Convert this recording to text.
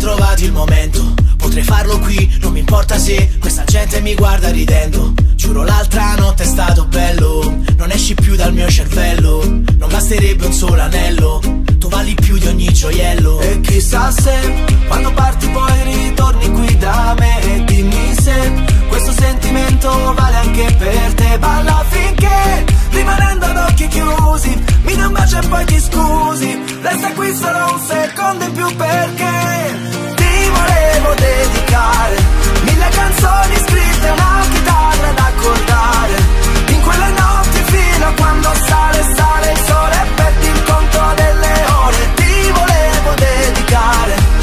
trovati il momento. Potrei farlo qui, non mi importa se questa gente mi guarda ridendo. Giuro l'altra notte è stato bello, non esci più dal mio cervello. Non basterebbe un solo anello, tu vali più di ogni gioiello. E chissà se quando parti poi ritorni qui da me. E dimmi se questo sentimento vale anche per te. Balla finché, rimanendo ad occhi chiusi, mi dai un bacio e poi ti scusi. Resta qui solo un secondo in più perché